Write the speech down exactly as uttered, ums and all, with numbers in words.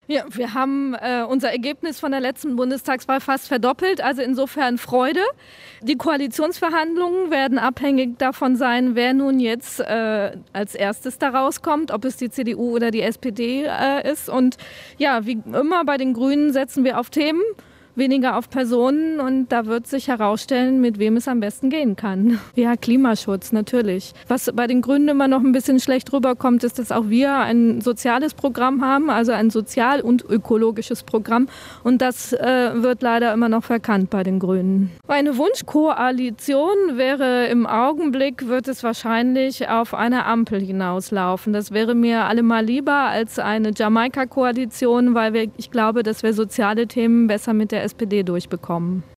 Ja, wir haben äh, unser Ergebnis von der letzten Bundestagswahl fast verdoppelt, also insofern Freude. Die Koalitionsverhandlungen werden abhängig davon sein, wer nun jetzt äh, als erstes da rauskommt, ob es die C D U oder die S P D äh, ist. Und ja, wie immer bei den Grünen setzen wir auf Themen, weniger auf Personen, und da wird sich herausstellen, mit wem es am besten gehen kann. Ja, Klimaschutz, natürlich. Was bei den Grünen immer noch ein bisschen schlecht rüberkommt, ist, dass auch wir ein soziales Programm haben, also ein sozial- und ökologisches Programm, und das äh, wird leider immer noch verkannt bei den Grünen. Eine Wunschkoalition wäre im Augenblick, wird es wahrscheinlich auf eine Ampel hinauslaufen. Das wäre mir allemal lieber als eine Jamaika-Koalition, weil wir, ich glaube, dass wir soziale Themen besser mit der S P D durchbekommen.